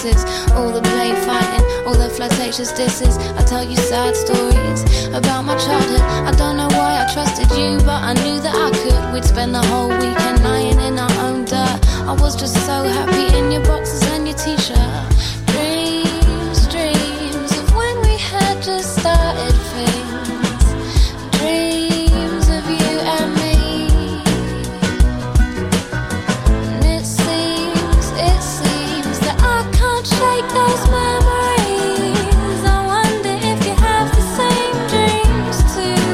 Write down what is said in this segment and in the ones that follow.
kisses, all the play fighting, all the flirtatious disses. I tell you sad stories about my childhood. I don't know why I trusted you, but I knew that I could. We'd spend the whole weekend lying in our own dirt. I was just so happy in your boxes and your t-shirt. Dreams, dreams of when we had just started things. Dreams of you and me. And it seems that I can't shake those memories. I wonder if you have the same dreams too.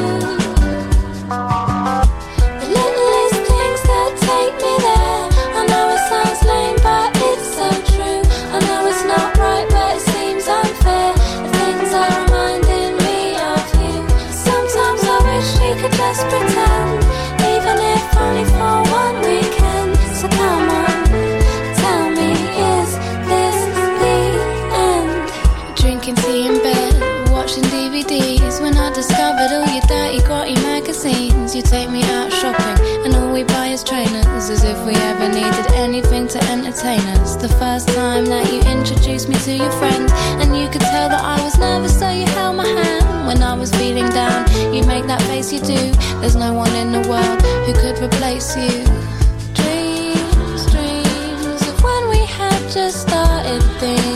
The littlest things that take me there. I know it sounds lame, but it's so true. I know it's not right, but it seems unfair. The things are reminding me of you. Sometimes I wish we could just pretend, even if only for one weekend. So come on, tell me, is this the end? Drinking tea in bed, watching DVDs. When I discovered all your dirty, grotty magazines. You take me out shopping, and all we buy is trainers, as if we ever needed anything to entertain us. The first time that you introduced me to your friends, and you could tell that I was nervous, so you held my hand. When I was feeling down, you make that face you do. There's no one in the world who could replace you. Dreams, dreams of when we had just started things.